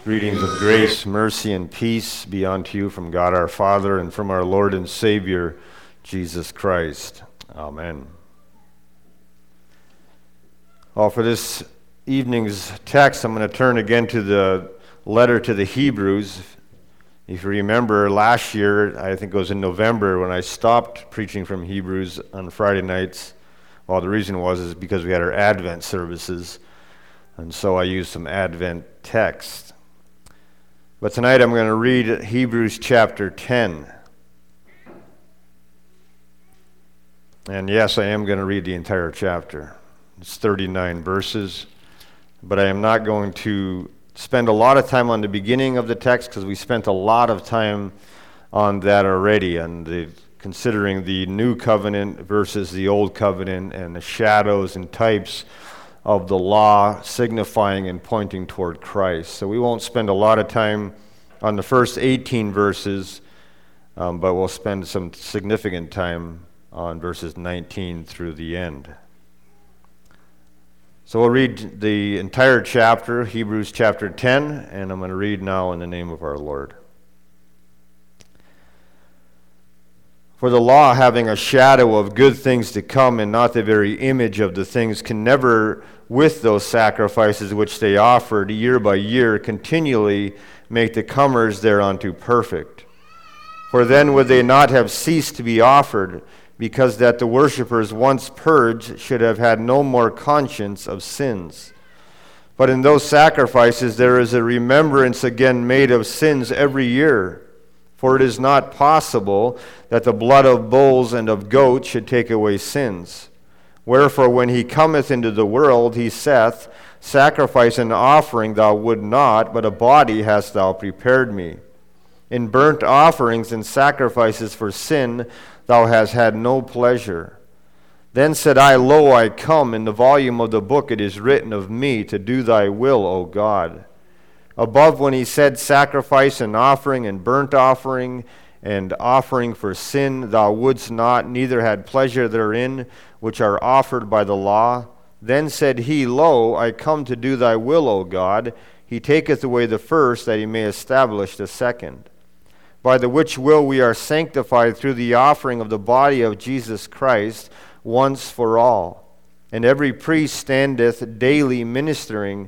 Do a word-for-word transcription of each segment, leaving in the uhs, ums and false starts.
Greetings of grace, mercy, and peace be unto you from God our Father and from our Lord and Savior, Jesus Christ. Amen. Well, for this evening's text, I'm going to turn again to the letter to the Hebrews. If you remember, last year, I think it was in November, when I stopped preaching from Hebrews on Friday nights. Well, the reason was is because we had our Advent services, and so I used some Advent text. But tonight I'm going to read Hebrews chapter ten. And yes, I am going to read the entire chapter. It's thirty-nine verses. But I am not going to spend a lot of time on the beginning of the text because we spent a lot of time on that already, and the, considering the new covenant versus the old covenant and the shadows and types of the law signifying and pointing toward Christ. So we won't spend a lot of time on the first eighteen verses, um, but we'll spend some significant time on verses nineteen through the end. So we'll read the entire chapter, Hebrews chapter ten, and I'm going to read now in the name of our Lord. For the law, having a shadow of good things to come and not the very image of the things, can never, with those sacrifices which they offered year by year, continually make the comers thereunto perfect. For then would they not have ceased to be offered, because that the worshippers once purged should have had no more conscience of sins. But in those sacrifices there is a remembrance again made of sins every year. For it is not possible that the blood of bulls and of goats should take away sins. Wherefore, when he cometh into the world, he saith, Sacrifice and offering thou would not, but a body hast thou prepared me. In burnt offerings and sacrifices for sin thou hast had no pleasure. Then said I, Lo, I come, in the volume of the book it is written of me, to do thy will, O God. Above, when he said, Sacrifice and offering and burnt offering and offering for sin thou wouldst not, neither had pleasure therein, which are offered by the law. Then said he, Lo, I come to do thy will, O God. He taketh away the first, that he may establish the second. By the which will we are sanctified through the offering of the body of Jesus Christ once for all. And every priest standeth daily ministering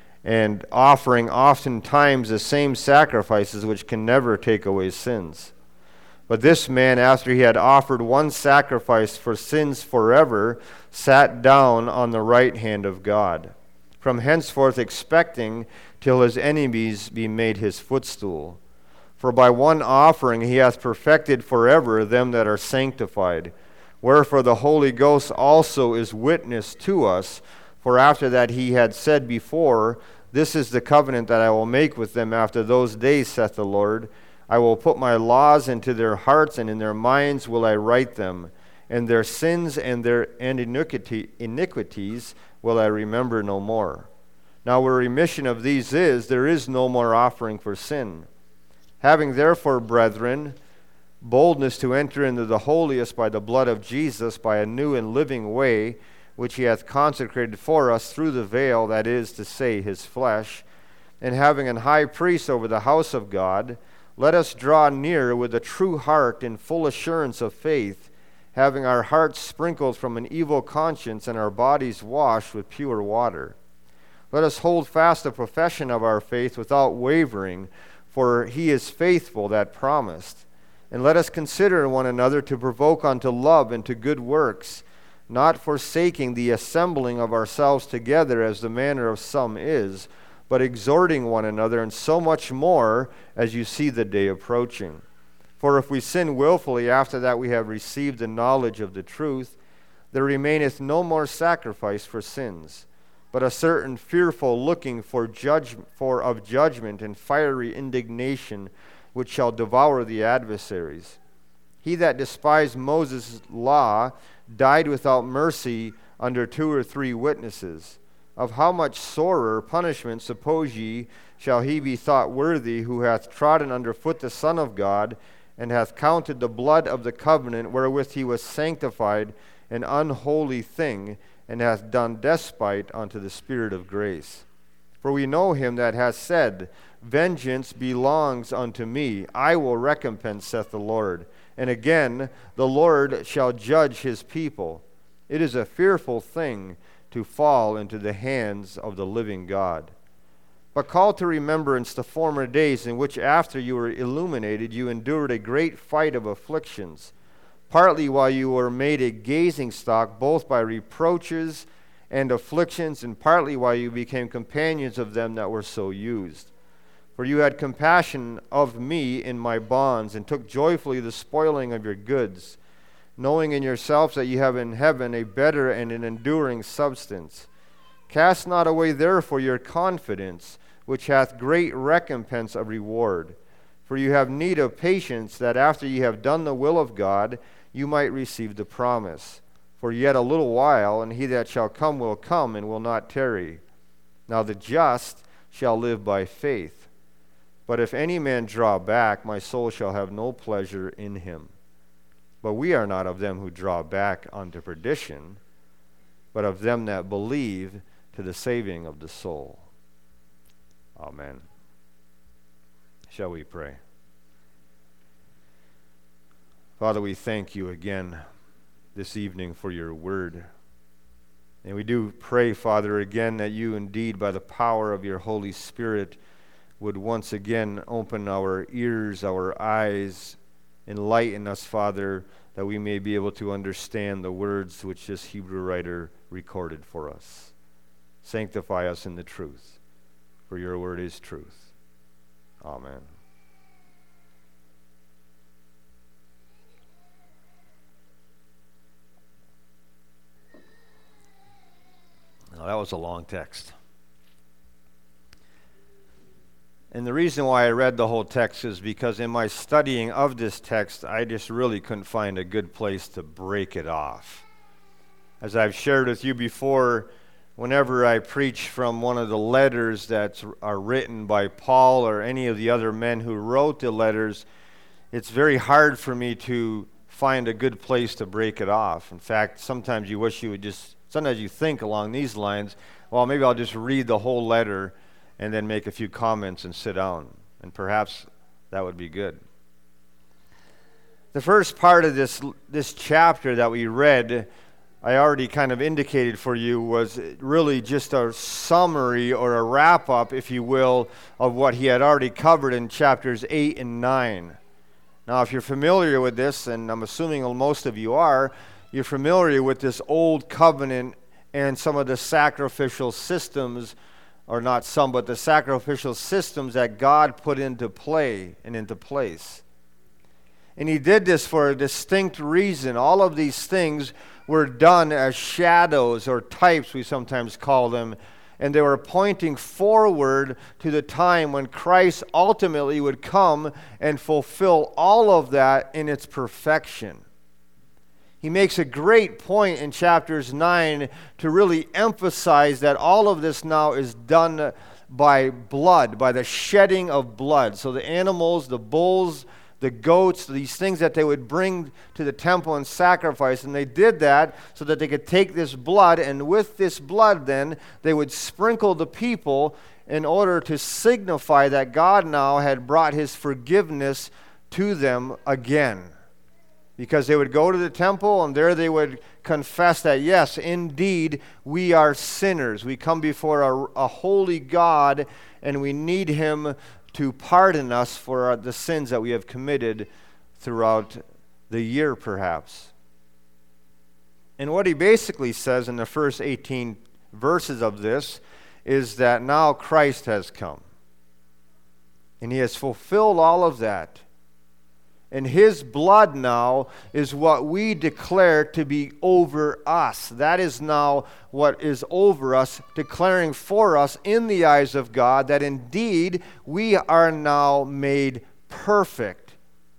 and offering oftentimes the same sacrifices which can never take away sins. But this man, after he had offered one sacrifice for sins forever, sat down on the right hand of God, from henceforth expecting till his enemies be made his footstool. For by one offering he hath perfected forever them that are sanctified. Wherefore the Holy Ghost also is witness to us. For after that he had said before, This is the covenant that I will make with them after those days, saith the Lord. I will put my laws into their hearts, and in their minds will I write them. And their sins and their and iniquity, iniquities will I remember no more. Now where remission of these is, there is no more offering for sin. Having therefore, brethren, boldness to enter into the holiest by the blood of Jesus, by a new and living way, which he hath consecrated for us through the veil, that is to say, his flesh, and having an high priest over the house of God, let us draw near with a true heart in full assurance of faith, having our hearts sprinkled from an evil conscience and our bodies washed with pure water. Let us hold fast the profession of our faith without wavering, for he is faithful that promised. And let us consider one another to provoke unto love and to good works, not forsaking the assembling of ourselves together as the manner of some is, but exhorting one another, and so much more as you see the day approaching. For if we sin willfully after that we have received the knowledge of the truth, there remaineth no more sacrifice for sins, but a certain fearful looking for judge, for of judgment and fiery indignation, which shall devour the adversaries. He that despised Moses' law died without mercy under two or three witnesses. Of how much sorer punishment, suppose ye, shall he be thought worthy, who hath trodden under foot the Son of God, and hath counted the blood of the covenant wherewith he was sanctified an unholy thing, and hath done despite unto the Spirit of grace. For we know him that has said, Vengeance belongs unto me, I will recompense, saith the Lord. And again, the Lord shall judge his people. It is a fearful thing to fall into the hands of the living God. But call to remembrance the former days in which after you were illuminated, you endured a great fight of afflictions, partly while you were made a gazing stock, both by reproaches and afflictions, and partly while you became companions of them that were so used. For you had compassion of me in my bonds, and took joyfully the spoiling of your goods, knowing in yourselves that you have in heaven a better and an enduring substance. Cast not away therefore your confidence, which hath great recompense of reward. For you have need of patience, that after ye have done the will of God, you might receive the promise. For yet a little while, and he that shall come will come, and will not tarry. Now the just shall live by faith. But if any man draw back, my soul shall have no pleasure in him. But we are not of them who draw back unto perdition, but of them that believe to the saving of the soul. Amen. Shall we pray? Father, we thank you again this evening for your word. And we do pray, Father, again that you indeed, by the power of your Holy Spirit, would once again open our ears, our eyes, enlighten us, Father, that we may be able to understand the words which this Hebrew writer recorded for us. Sanctify us in the truth, for your word is truth. Amen. Now, that was a long text. And the reason why I read the whole text is because in my studying of this text, I just really couldn't find a good place to break it off. As I've shared with you before, whenever I preach from one of the letters that are written by Paul or any of the other men who wrote the letters, it's very hard for me to find a good place to break it off. In fact, sometimes you wish you would just, sometimes you think along these lines, well, maybe I'll just read the whole letter and then make a few comments and sit down. And perhaps that would be good. The first part of this this chapter that we read, I already kind of indicated for you, was really just a summary or a wrap-up, if you will, of what he had already covered in chapters eight and nine. Now, if you're familiar with this, and I'm assuming most of you are, you're familiar with this old covenant and some of the sacrificial systems, or not some, but the sacrificial systems that God put into play and into place. And he did this for a distinct reason. All of these things were done as shadows or types, we sometimes call them, and they were pointing forward to the time when Christ ultimately would come and fulfill all of that in its perfection. He makes a great point in chapters nine to really emphasize that all of this now is done by blood, by the shedding of blood. So the animals, the bulls, the goats, these things that they would bring to the temple and sacrifice, and they did that so that they could take this blood, and with this blood then they would sprinkle the people in order to signify that God now had brought his forgiveness to them again. Because they would go to the temple, and there they would confess that, yes, indeed, we are sinners. We come before a, a holy God, and we need him to pardon us for our, the sins that we have committed throughout the year, perhaps. And what he basically says in the first eighteen verses of this is that now Christ has come. And he has fulfilled all of that. And his blood now is what we declare to be over us. That is now what is over us, declaring for us in the eyes of God that indeed we are now made perfect.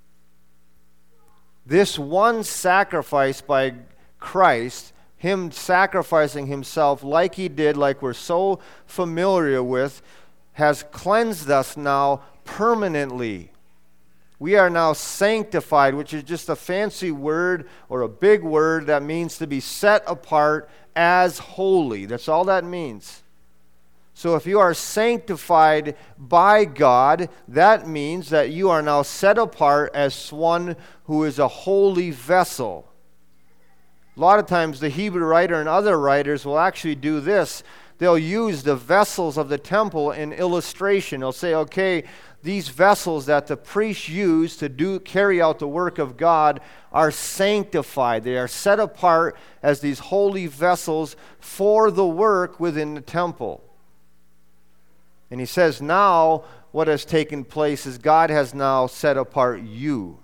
This one sacrifice by Christ, him sacrificing himself like he did, like we're so familiar with, has cleansed us now permanently. We are now sanctified, which is just a fancy word or a big word that means to be set apart as holy. That's all that means. So if you are sanctified by God, that means that you are now set apart as one who is a holy vessel. A lot of times the Hebrew writer and other writers will actually do this. They'll use the vessels of the temple in illustration. They'll say, okay, these vessels that the priests use to do carry out the work of God are sanctified. They are set apart as these holy vessels for the work within the temple. And he says now what has taken place is God has now set apart you.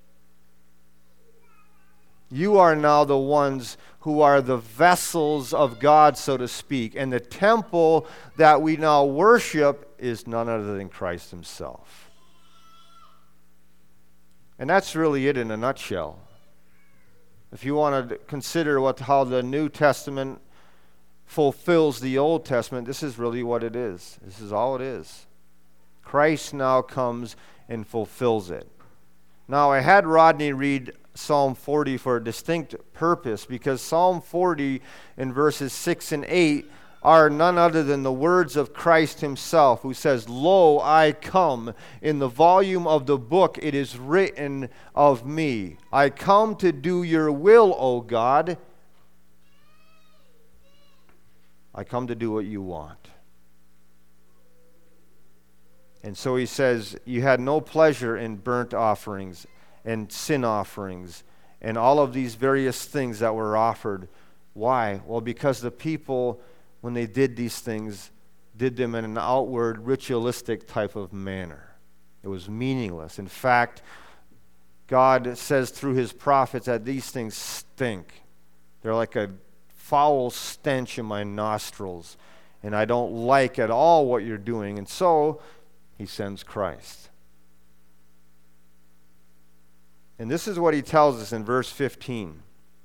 You are now the ones who are the vessels of God, so to speak. And the temple that we now worship is none other than Christ himself. And that's really it in a nutshell. If you want to consider what how the New Testament fulfills the Old Testament, this is really what it is. This is all it is. Christ now comes and fulfills it. Now, I had Rodney read Psalm forty for a distinct purpose, because Psalm forty in verses six and eight are none other than the words of Christ himself, who says, "Lo, I come. In the volume of the book it is written of me. I come to do your will, O God." I come to do what you want. And so he says, you had no pleasure in burnt offerings and sin offerings and all of these various things that were offered. Why? Well, because the people, when they did these things, did them in an outward, ritualistic type of manner. It was meaningless. In fact, God says through his prophets that these things stink. They're like a foul stench in my nostrils, and I don't like at all what you're doing. And so he sends Christ. And this is what he tells us in verse fifteen.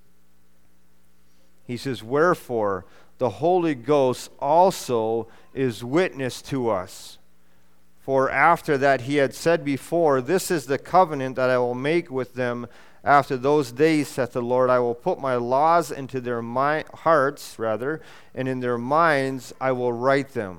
He says, "Wherefore the Holy Ghost also is witness to us. For after that he had said before, This is the covenant that I will make with them after those days, saith the Lord. I will put my laws into their mi- hearts, rather, and in their minds I will write them."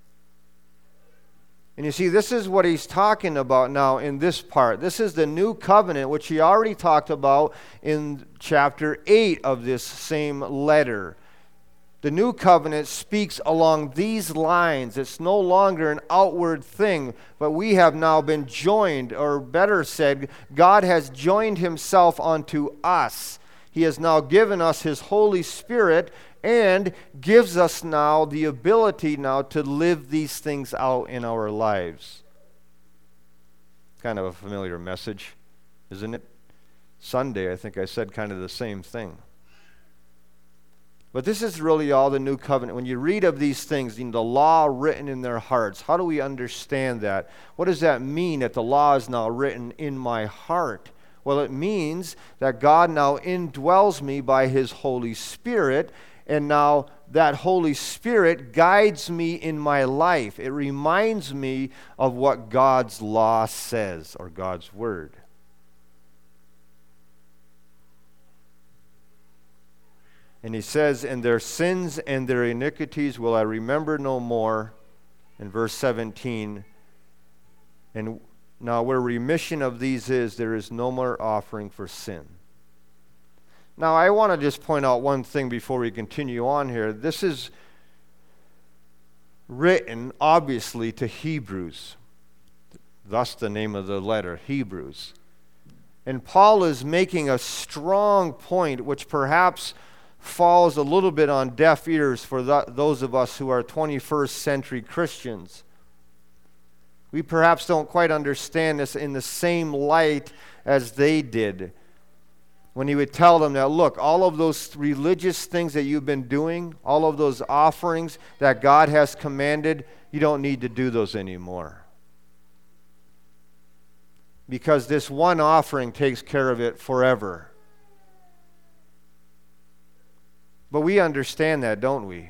And you see, this is what he's talking about now in this part. This is the new covenant, which he already talked about in chapter eight of this same letter. The new covenant speaks along these lines. It's no longer an outward thing, but we have now been joined, or better said, God has joined himself unto us. He has now given us his Holy Spirit and gives us now the ability now to live these things out in our lives. Kind of a familiar message, isn't it? Sunday, I think I said kind of the same thing. But this is really all the new covenant. When you read of these things, you know, the law written in their hearts, how do we understand that? What does that mean that the law is now written in my heart? Well, it means that God now indwells me by his Holy Spirit, and now that Holy Spirit guides me in my life. It reminds me of what God's law says, or God's word. And he says, "And their sins and their iniquities will I remember no more," in verse seventeen. "And now where remission of these is, there is no more offering for sin." Now I want to just point out one thing before we continue on here. This is written, obviously, to Hebrews. Thus the name of the letter, Hebrews. And Paul is making a strong point, which perhaps falls a little bit on deaf ears for th- those of us who are twenty-first century Christians. We perhaps don't quite understand this in the same light as they did. When he would tell them that, look, all of those religious things that you've been doing, all of those offerings that God has commanded, you don't need to do those anymore. Because this one offering takes care of it forever. But we understand that, don't we?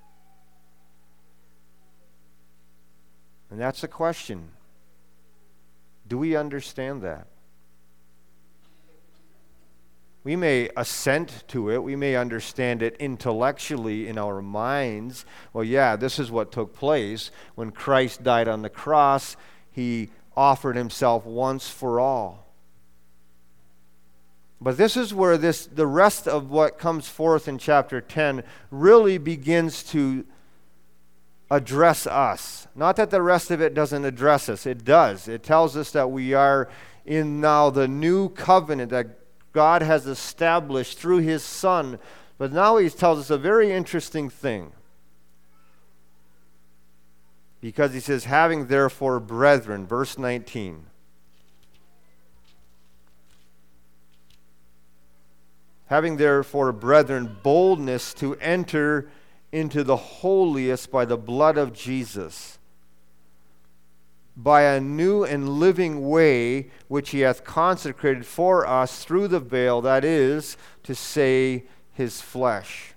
And that's the question. Do we understand that? We may assent to it. We may understand it intellectually in our minds. Well, yeah, this is what took place. When Christ died on the cross, he offered himself once for all. But this is where this the rest of what comes forth in chapter ten really begins to address us. Not that the rest of it doesn't address us. It does. It tells us that we are in now the new covenant that God has established through his Son. But now he tells us a very interesting thing. Because he says, having therefore brethren, verse nineteen. Having therefore, brethren, boldness to enter into the holiest by the blood of Jesus, by a new and living way which he hath consecrated for us through the veil, that is, to say, his flesh.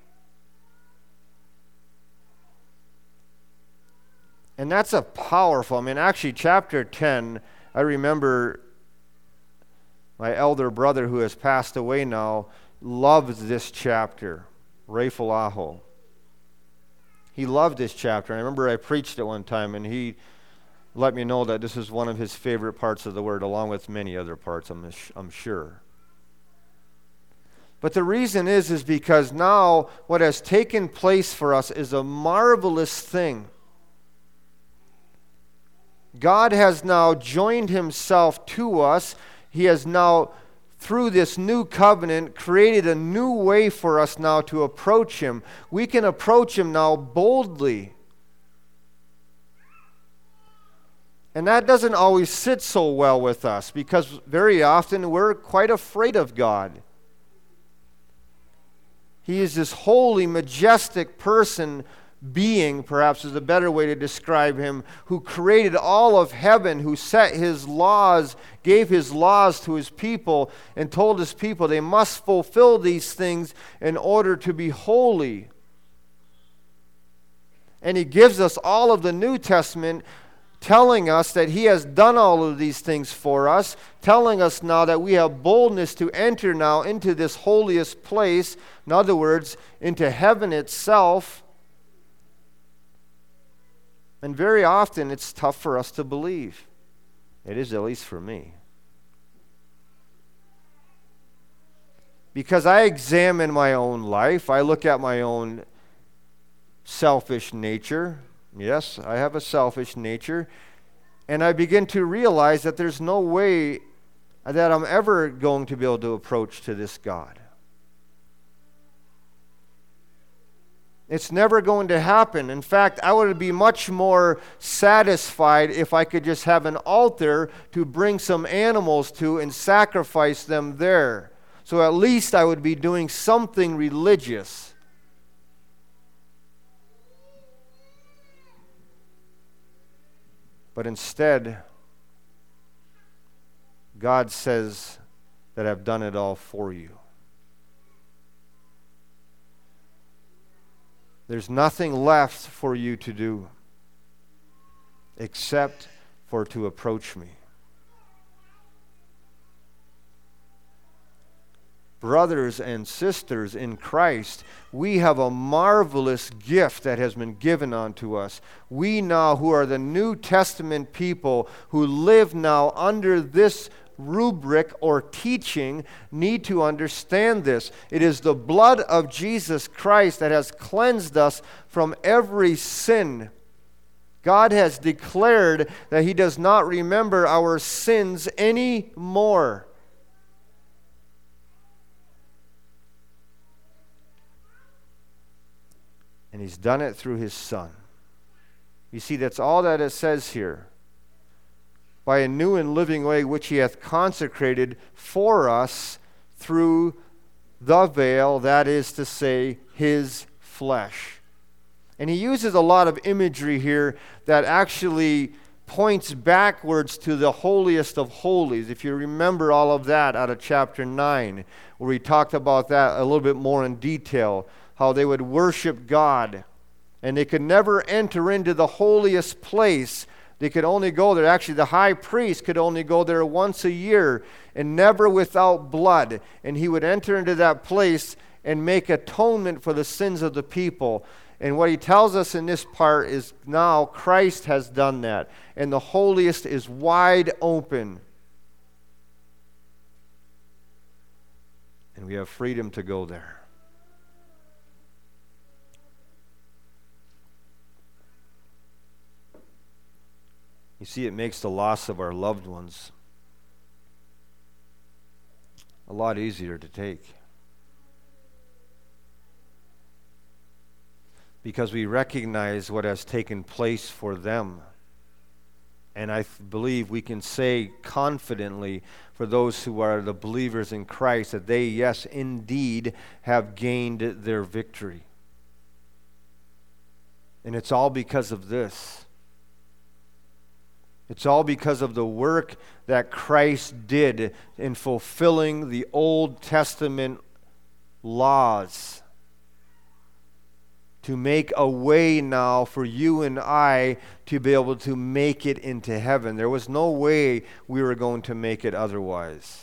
And that's a powerful, I mean, actually, chapter ten, I remember my elder brother who has passed away now, loves this chapter, Ray Falaho. He loved this chapter. I remember I preached it one time, and he let me know that this is one of his favorite parts of the Word, along with many other parts, I'm, I'm sure. But the reason is, is because now what has taken place for us is a marvelous thing. God has now joined himself to us. He has now, through this new covenant, created a new way for us now to approach him. We can approach him now boldly. And that doesn't always sit so well with us, because very often we're quite afraid of God. He is this holy, majestic person, being, perhaps is a better way to describe him, who created all of heaven, who set his laws, gave his laws to his people, and told his people they must fulfill these things in order to be holy. And he gives us all of the New Testament telling us that he has done all of these things for us, telling us now that we have boldness to enter now into this holiest place, in other words, into heaven itself. And very often it's tough for us to believe. It is, at least for me. Because I examine my own life. I look at my own selfish nature. Yes, I have a selfish nature. And I begin to realize that there's no way that I'm ever going to be able to approach to this God. It's never going to happen. In fact, I would be much more satisfied if I could just have an altar to bring some animals to and sacrifice them there. So at least I would be doing something religious. But instead, God says that I've done it all for you. There's nothing left for you to do except for to approach me. Brothers and sisters in Christ, we have a marvelous gift that has been given unto us. We now, who are the New Testament people, who live now under this rubric or teaching, need to understand this. It is the blood of Jesus Christ that has cleansed us from every sin. God has declared that he does not remember our sins anymore. And he's done it through his Son. You see, that's all that it says here. By a new and living way which he hath consecrated for us through the veil, that is to say, his flesh. And he uses a lot of imagery here that actually points backwards to the holiest of holies. If you remember all of that out of chapter nine, where we talked about that a little bit more in detail, how they would worship God, and they could never enter into the holiest place. They could only go there. Actually, the high priest could only go there once a year and never without blood. And he would enter into that place and make atonement for the sins of the people. And what he tells us in this part is now Christ has done that. And the holiest is wide open. And we have freedom to go there. You see, it makes the loss of our loved ones a lot easier to take. Because we recognize what has taken place for them. And I th- believe we can say confidently for those who are the believers in Christ that they, yes, indeed, have gained their victory. And it's all because of this. It's all because of the work that Christ did in fulfilling the Old Testament laws to make a way now for you and I to be able to make it into heaven. There was no way we were going to make it otherwise.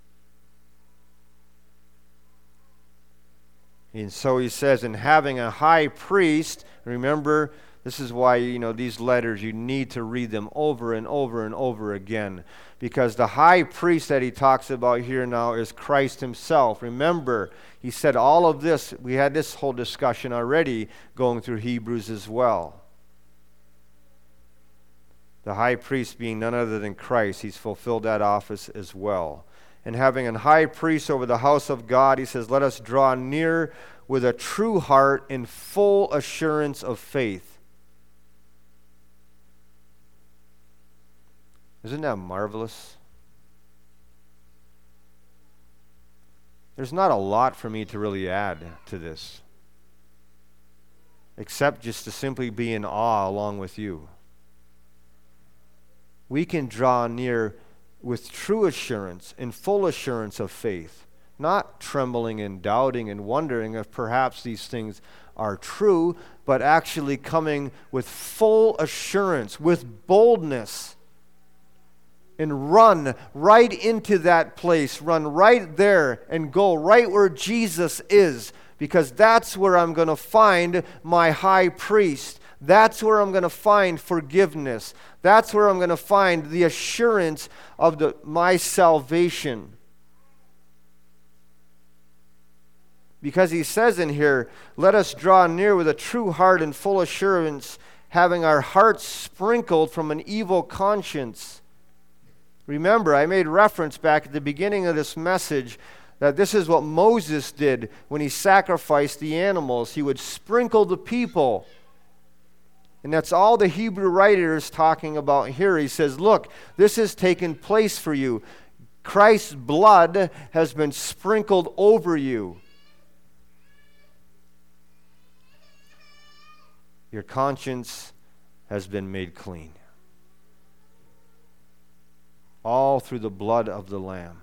And so he says, in having a high priest, remember, this is why, you know, these letters, you need to read them over and over and over again. Because the high priest that he talks about here now is Christ himself. Remember, he said all of this, we had this whole discussion already going through Hebrews as well. The high priest being none other than Christ, he's fulfilled that office as well. And having a high priest over the house of God, he says, let us draw near with a true heart in full assurance of faith. Isn't that marvelous? There's not a lot for me to really add to this, except just to simply be in awe along with you. We can draw near with true assurance, in full assurance of faith, not trembling and doubting and wondering if perhaps these things are true, but actually coming with full assurance, with boldness, and run right into that place, run right there and go right where Jesus is, because that's where I'm going to find my high priest. That's where I'm going to find forgiveness. That's where I'm going to find the assurance of the, my salvation. Because he says in here, let us draw near with a true heart and full assurance, having our hearts sprinkled from an evil conscience. Remember, I made reference back at the beginning of this message that this is what Moses did when he sacrificed the animals. He would sprinkle the people. And that's all the Hebrew writer is talking about here. He says, look, this has taken place for you. Christ's blood has been sprinkled over you. Your conscience has been made clean. All through the blood of the Lamb.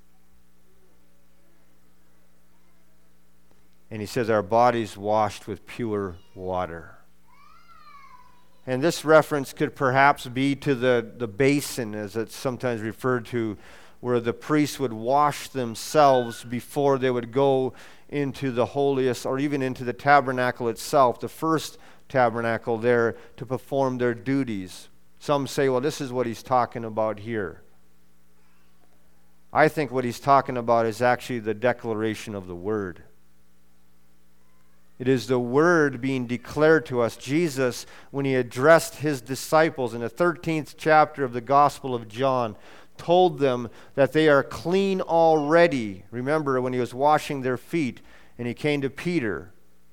And he says our bodies washed with pure water. And this reference could perhaps be to the, the basin, as it's sometimes referred to, where the priests would wash themselves before they would go into the holiest, or even into the tabernacle itself, the first tabernacle there, to perform their duties. Some say, well, this is what he's talking about here. I think what he's talking about is actually the declaration of the Word. It is the Word being declared to us. Jesus, when he addressed his disciples in the thirteenth chapter of the Gospel of John, told them that they are clean already. Remember when he was washing their feet and he came to Peter.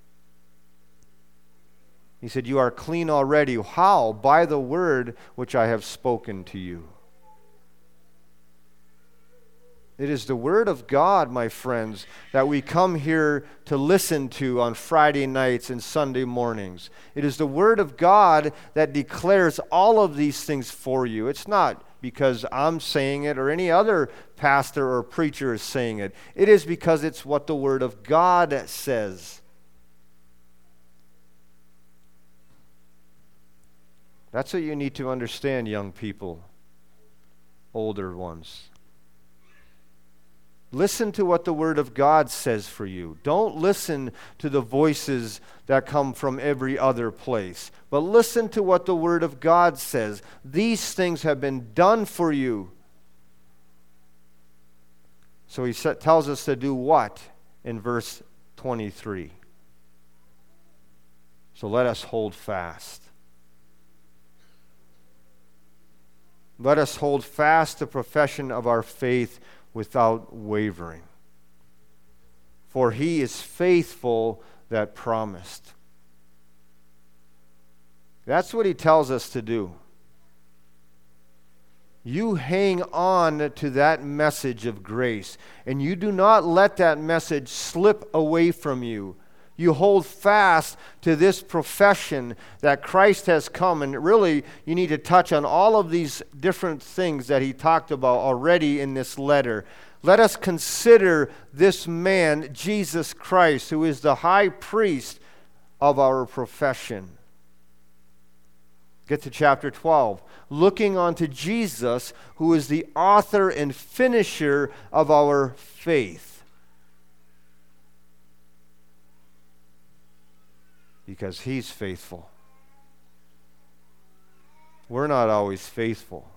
He said, you are clean already. How? By the word which I have spoken to you. It is the Word of God, my friends, that we come here to listen to on Friday nights and Sunday mornings. It is the Word of God that declares all of these things for you. It's not because I'm saying it or any other pastor or preacher is saying it. It is because it's what the Word of God says. That's what you need to understand, young people, older ones. Listen to what the Word of God says for you. Don't listen to the voices that come from every other place, but listen to what the Word of God says. These things have been done for you. So he tells us to do what in verse twenty-three? So let us hold fast. Let us hold fast the profession of our faith without wavering. For he is faithful that promised. That's what he tells us to do. You hang on to that message of grace, and you do not let that message slip away from you. You hold fast to this profession that Christ has come. And really, you need to touch on all of these different things that he talked about already in this letter. Let us consider this man, Jesus Christ, who is the high priest of our profession. Get to chapter twelve. Looking unto Jesus, who is the author and finisher of our faith. Because he's faithful. We're not always faithful.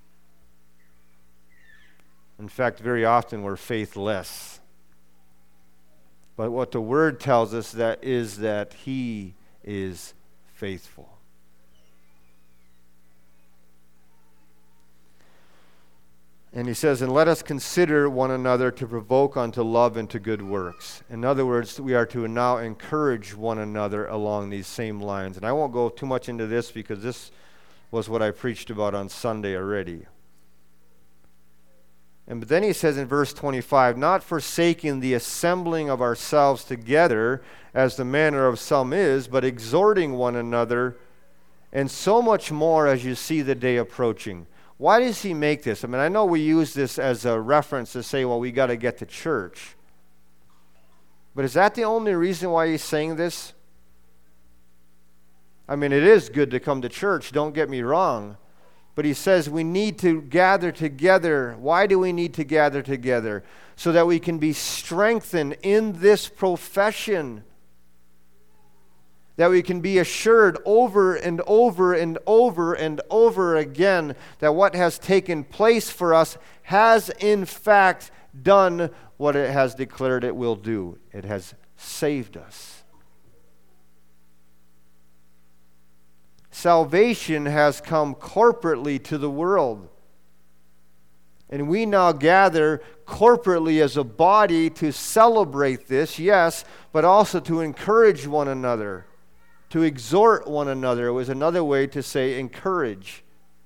In fact, very often we're faithless. But what the Word tells us that is that he is faithful. And he says, and let us consider one another to provoke unto love and to good works. In other words, we are to now encourage one another along these same lines. And I won't go too much into this because this was what I preached about on Sunday already. And then he says in verse twenty-five, not forsaking the assembling of ourselves together, as the manner of some is, but exhorting one another, and so much more as you see the day approaching. Why does he make this? I mean, I know we use this as a reference to say, well, we got to get to church. But is that the only reason why he's saying this? I mean, it is good to come to church, don't get me wrong. But he says we need to gather together. Why do we need to gather together? So that we can be strengthened in this profession. That we can be assured over and over and over and over again that what has taken place for us has in fact done what it has declared it will do. It has saved us. Salvation has come corporately to the world. And we now gather corporately as a body to celebrate this, yes, but also to encourage one another. To exhort one another. It was another way to say encourage.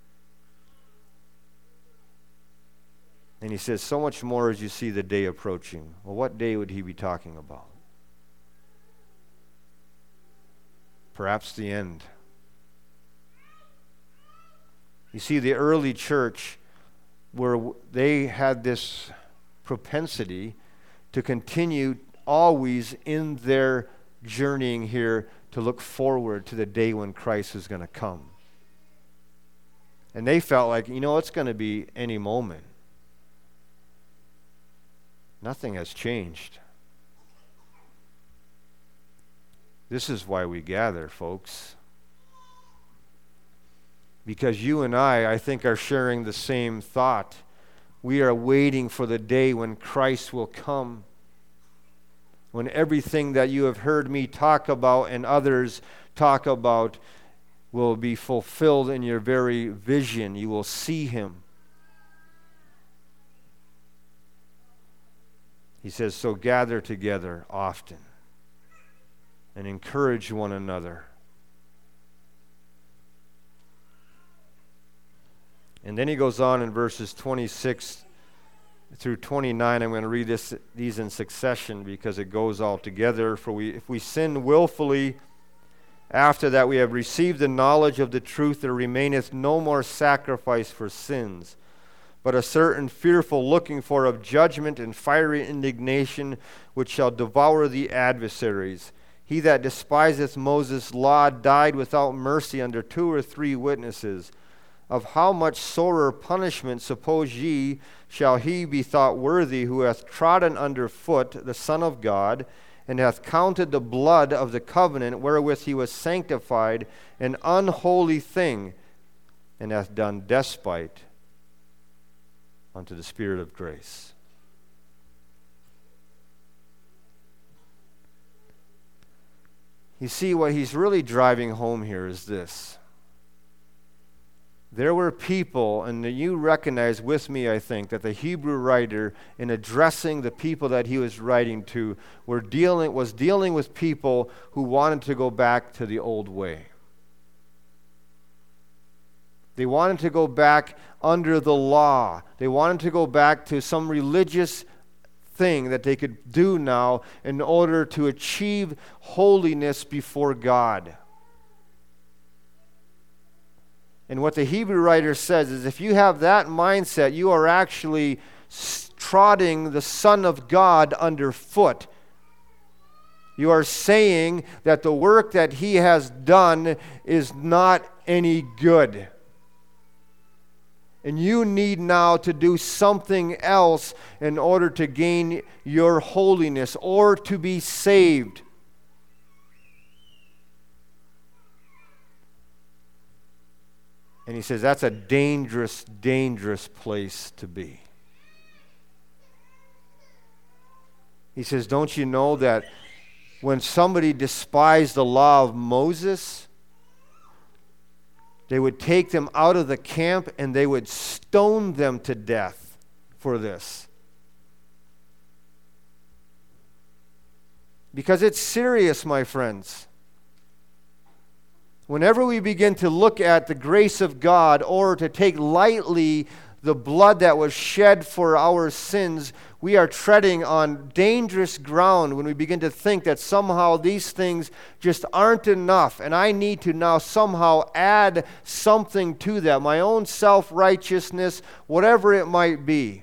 And he says, so much more as you see the day approaching. Well, what day would he be talking about? Perhaps the end. You see, the early church, where they had this propensity to continue always in their journeying here to look forward to the day when Christ is going to come. And they felt like, you know, it's going to be any moment. Nothing has changed. This is why we gather, folks. Because you and I, I think, are sharing the same thought. We are waiting for the day when Christ will come. When everything that you have heard me talk about and others talk about will be fulfilled in your very vision. You will see him. He says, so gather together often and encourage one another. And then he goes on in verses twenty-six through twenty-nine. I'm going to read this, these in succession because it goes all together. For we, if we sin willfully, after that we have received the knowledge of the truth, there remaineth no more sacrifice for sins, but a certain fearful looking for of judgment and fiery indignation, which shall devour the adversaries. He that despiseth Moses' law died without mercy under two or three witnesses. Of how much sorer punishment, suppose ye, shall he be thought worthy who hath trodden under foot the Son of God, and hath counted the blood of the covenant wherewith he was sanctified an unholy thing, and hath done despite unto the Spirit of grace. You see, what he's really driving home here is this. There were people, and you recognize with me, I think, that the Hebrew writer, in addressing the people that he was writing to, were dealing, was dealing with people who wanted to go back to the old way. They wanted to go back under the law. They wanted to go back to some religious thing that they could do now in order to achieve holiness before God. And what the Hebrew writer says is, if you have that mindset, you are actually trotting the Son of God underfoot. You are saying that the work that he has done is not any good. And you need now to do something else in order to gain your holiness or to be saved. And he says that's a dangerous, dangerous place to be. He says, don't you know that when somebody despised the law of Moses, they would take them out of the camp and they would stone them to death for this. Because it's serious, my friends. Whenever we begin to look at the grace of God or to take lightly the blood that was shed for our sins, we are treading on dangerous ground when we begin to think that somehow these things just aren't enough and I need to now somehow add something to that, my own self-righteousness, whatever it might be.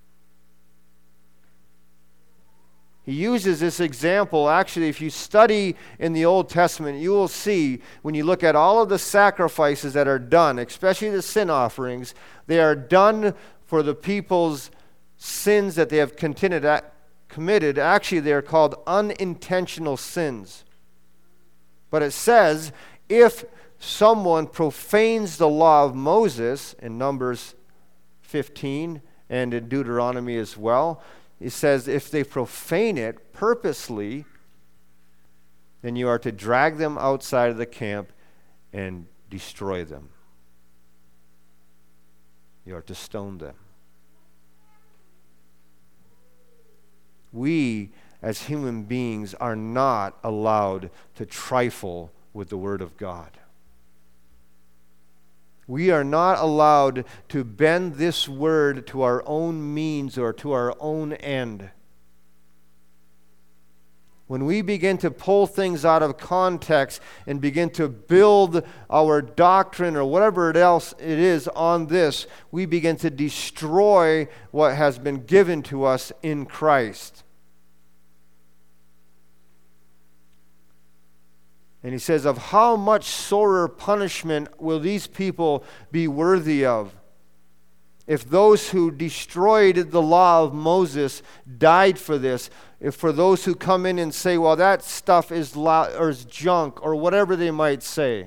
He uses this example. Actually, if you study in the Old Testament, you will see when you look at all of the sacrifices that are done, especially the sin offerings, they are done for the people's sins that they have committed. Actually, they are called unintentional sins. But it says, if someone profanes the law of Moses, in Numbers fifteen and in Deuteronomy as well, it says if they profane it purposely, then you are to drag them outside of the camp and destroy them. You are to stone them. We, as human beings, are not allowed to trifle with the Word of God. We are not allowed to bend this word to our own means or to our own end. When we begin to pull things out of context and begin to build our doctrine or whatever else it is on this, we begin to destroy what has been given to us in Christ. And he says, of how much sorer punishment will these people be worthy of? If those who destroyed the law of Moses died for this, if for those who come in and say, well, that stuff is, lo- or is junk, or whatever they might say.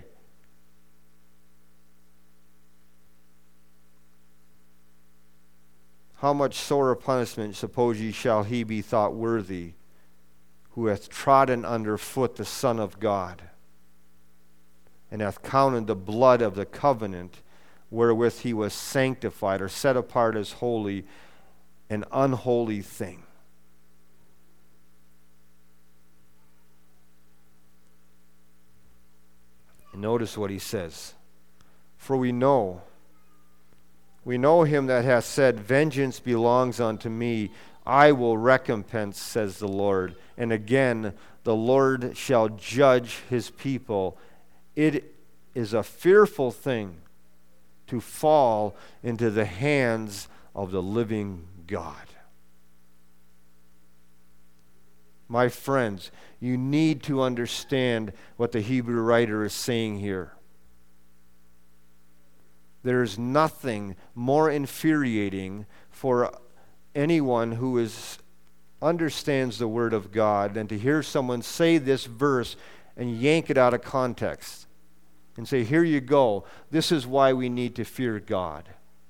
How much sorer punishment, suppose ye, shall he be thought worthy, who hath trodden under foot the Son of God, and hath counted the blood of the covenant wherewith he was sanctified, or set apart as holy, an unholy thing. And notice what he says. For we know, we know him that hath said, vengeance belongs unto me, I will recompense, says the Lord. And again, the Lord shall judge his people. It is a fearful thing to fall into the hands of the living God. My friends, you need to understand what the Hebrew writer is saying here. There is nothing more infuriating for anyone who is understands the Word of God than to hear someone say this verse and yank it out of context and say, here you go, this is why we need to fear God.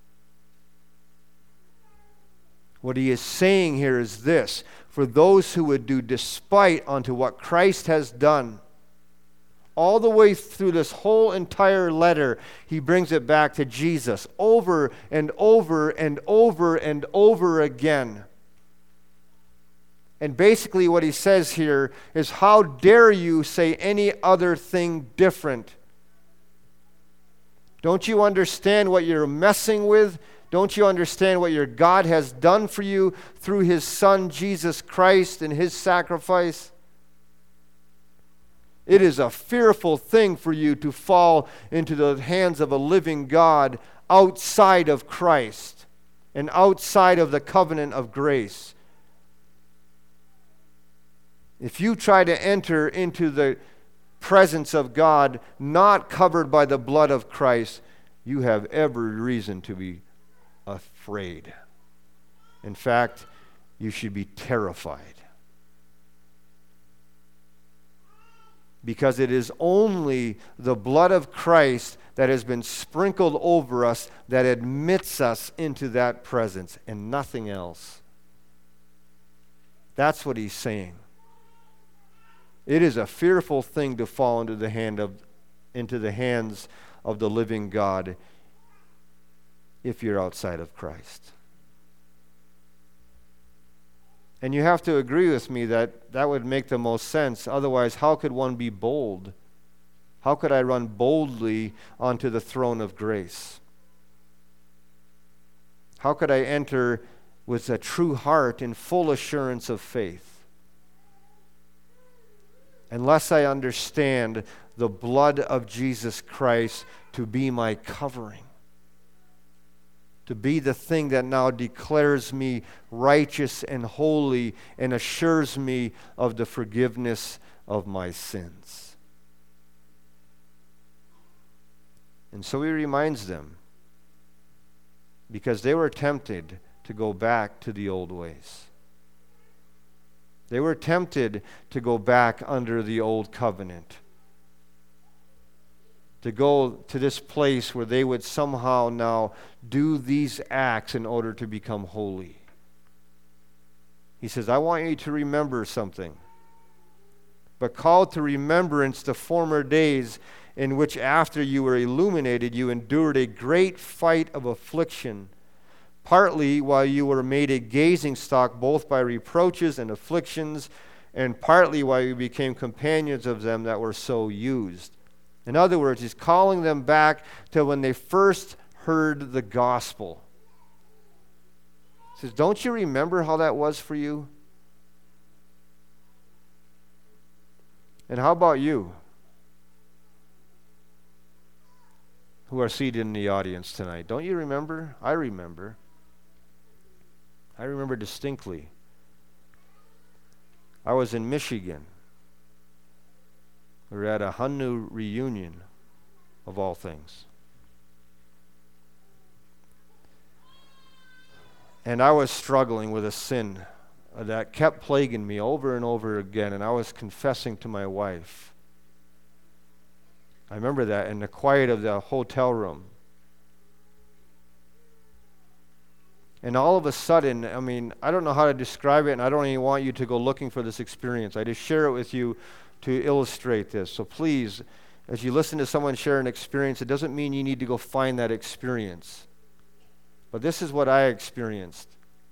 What he is saying here is this: for those who would do despite unto what Christ has done, all the way through this whole entire letter, he brings it back to Jesus over and over and over and over again. And basically what he says here is, how dare you say any other thing different? Don't you understand what you're messing with? Don't you understand what your God has done for you through his Son, Jesus Christ, and his sacrifice? It is a fearful thing for you to fall into the hands of a living God outside of Christ and outside of the covenant of grace. If you try to enter into the presence of God not covered by the blood of Christ, you have every reason to be afraid. In fact, you should be terrified. Because it is only the blood of Christ that has been sprinkled over us that admits us into that presence, and nothing else. That's what he's saying. It is a fearful thing to fall into the hand of into the hands of the living God if you're outside of Christ. And you have to agree with me that that would make the most sense. Otherwise, how could one be bold? How could I run boldly onto the throne of grace? How could I enter with a true heart in full assurance of faith? Unless I understand the blood of Jesus Christ to be my covering, to be the thing that now declares me righteous and holy and assures me of the forgiveness of my sins. And so he reminds them, because they were tempted to go back to the old ways. They were tempted to go back under the old covenant, to go to this place where they would somehow now do these acts in order to become holy. He says, I want you to remember something. But call to remembrance the former days in which after you were illuminated, you endured a great fight of affliction, partly while you were made a gazing stock both by reproaches and afflictions, and partly while you became companions of them that were so used. In other words, he's calling them back to when they first heard the gospel. He says, don't you remember how that was for you? And how about you, who are seated in the audience tonight? Don't you remember? I remember. I remember distinctly. I was in Michigan. We were at a Hunnu reunion, of all things. And I was struggling with a sin that kept plaguing me over and over again, and I was confessing to my wife. I remember that in the quiet of the hotel room. And all of a sudden, I mean, I don't know how to describe it, and I don't even want you to go looking for this experience. I just share it with you to illustrate this. So please, as you listen to someone share an experience, it doesn't mean you need to go find that experience. But this is what I experienced.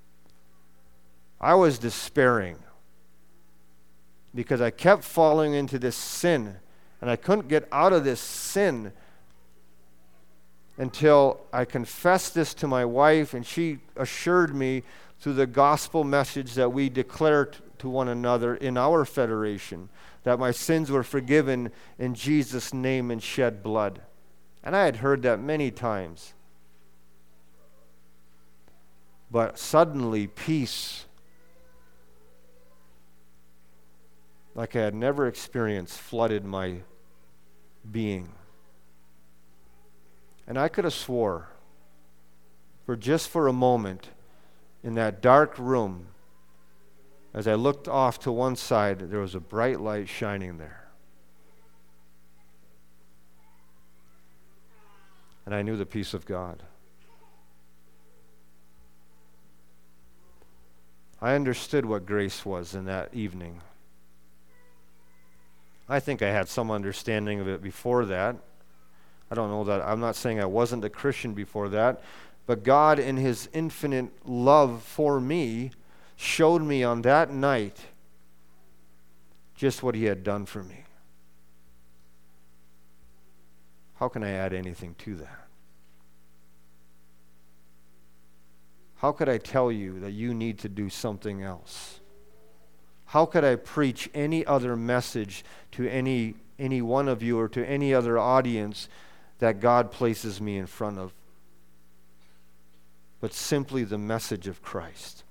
I was despairing because I kept falling into this sin, and I couldn't get out of this sin until I confessed this to my wife, and she assured me through the gospel message that we declared to one another in our federation that my sins were forgiven in Jesus' name and shed blood. And I had heard that many times. But suddenly peace like I had never experienced, flooded my being. And I could have swore, for just for a moment, in that dark room, as I looked off to one side, there was a bright light shining there. And I knew the peace of God. I understood what grace was in that evening. I think I had some understanding of it before that. I don't know that. I'm not saying I wasn't a Christian before that, but God, in His infinite love for me, showed me on that night just what He had done for me. How can I add anything to that? How could I tell you that you need to do something else? How could I preach any other message to any any one of you or to any other audience that God places me in front of, but simply the message of Christ?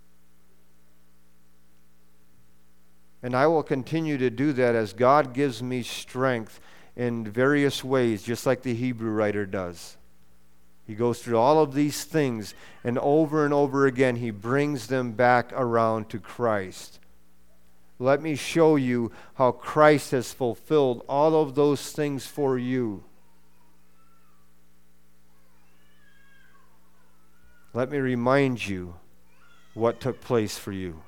And I will continue to do that as God gives me strength in various ways, just like the Hebrew writer does. He goes through all of these things, and over and over again, he brings them back around to Christ. Let me show you how Christ has fulfilled all of those things for you. Let me remind you what took place for you.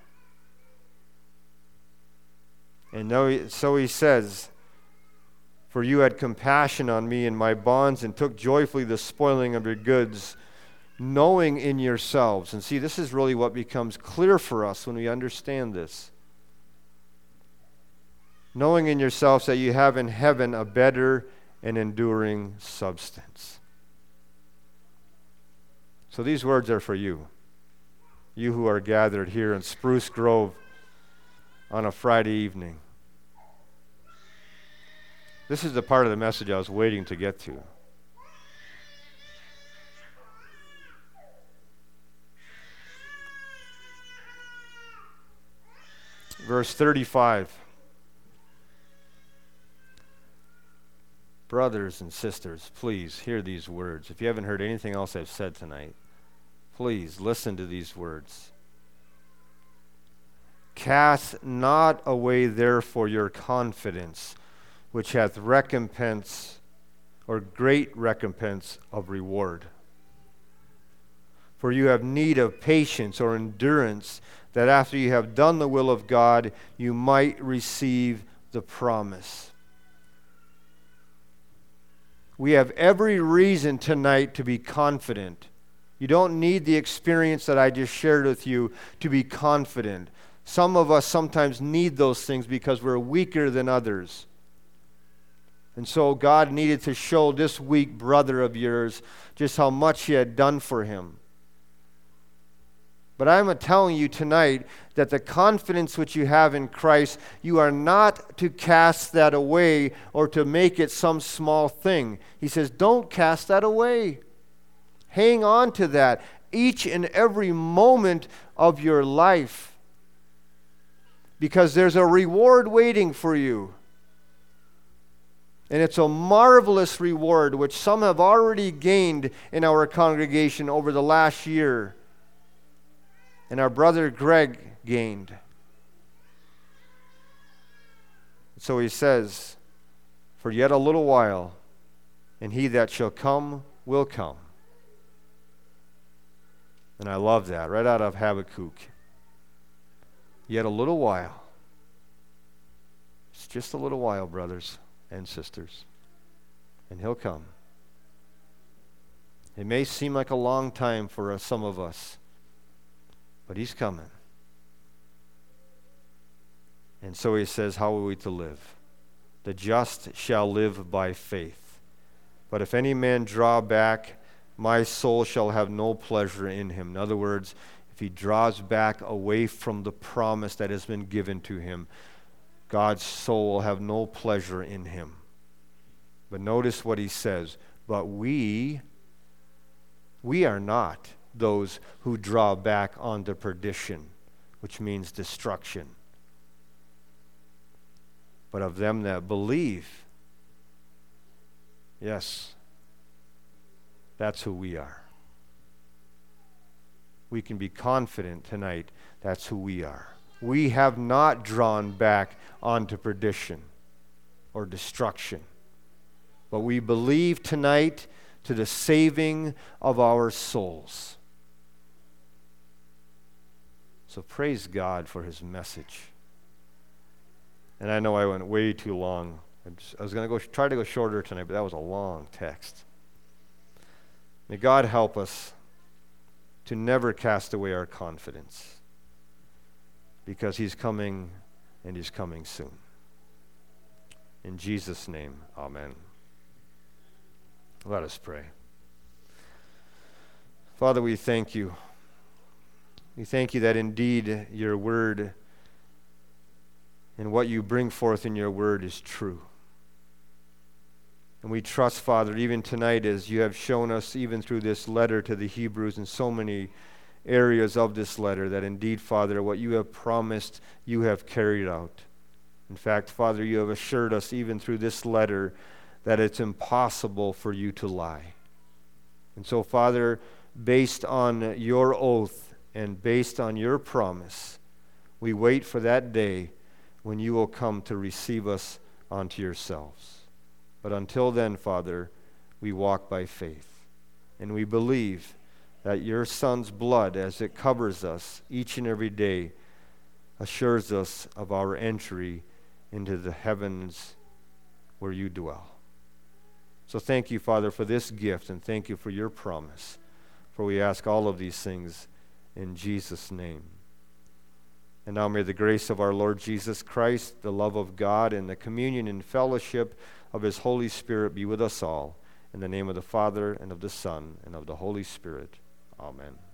And so he says, "For you had compassion on me in my bonds and took joyfully the spoiling of your goods, knowing in yourselves." And see, this is really what becomes clear for us when we understand this. "Knowing in yourselves that you have in heaven a better and enduring substance." So these words are for you. You who are gathered here in Spruce Grove on a Friday evening. This is the part of the message I was waiting to get to. Verse thirty-five. Brothers and sisters, please hear these words. If you haven't heard anything else I've said tonight, please listen to these words. "Cast not away therefore your confidence, which hath recompense, or great recompense of reward. For you have need of patience or endurance, that after you have done the will of God, you might receive the promise." We have every reason tonight to be confident. You don't need the experience that I just shared with you to be confident. Some of us sometimes need those things because we're weaker than others. And so God needed to show this weak brother of yours just how much He had done for him. But I'm telling you tonight that the confidence which you have in Christ, you are not to cast that away or to make it some small thing. He says, don't cast that away. Hang on to that each and every moment of your life, because there's a reward waiting for you. And it's a marvelous reward which some have already gained in our congregation over the last year. And our brother Greg gained. So he says, "For yet a little while, and he that shall come will come." And I love that, right out of Habakkuk. Yet a little while. It's just a little while, brothers and sisters. And He'll come. It may seem like a long time for us, some of us, but He's coming. And so He says, how are we to live? The just shall live by faith. But if any man draw back, my soul shall have no pleasure in him. In other words, if he draws back away from the promise that has been given to him, God's soul will have no pleasure in him. But notice what he says. But we, we are not those who draw back onto perdition, which means destruction. but of them that believe. Yes, that's who we are. We can be confident tonight that's who we are. We have not drawn back onto perdition or destruction, but we believe tonight to the saving of our souls. So praise God for his message. And I know I went way too long. I, just, I was going to go try to go shorter tonight, but that was a long text. May God help us to never cast away our confidence, because he's coming, and he's coming soon. In Jesus' name, amen. Let us pray. Father, we thank you. We thank you that indeed your word and what you bring forth in your word is true. And we trust, Father, even tonight, as you have shown us, even through this letter to the Hebrews and so many areas of this letter, that indeed, Father, what you have promised, you have carried out. In fact, Father, you have assured us, even through this letter, that it's impossible for you to lie. And so, Father, based on your oath and based on your promise, we wait for that day when you will come to receive us unto yourselves. But until then, Father, we walk by faith. And we believe that your Son's blood, as it covers us each and every day, assures us of our entry into the heavens where you dwell. So thank you, Father, for this gift, and thank you for your promise. For we ask all of these things in Jesus' name. And now may the grace of our Lord Jesus Christ, the love of God, and the communion and fellowship of his Holy Spirit be with us all. In the name of the Father, and of the Son, and of the Holy Spirit. Amen.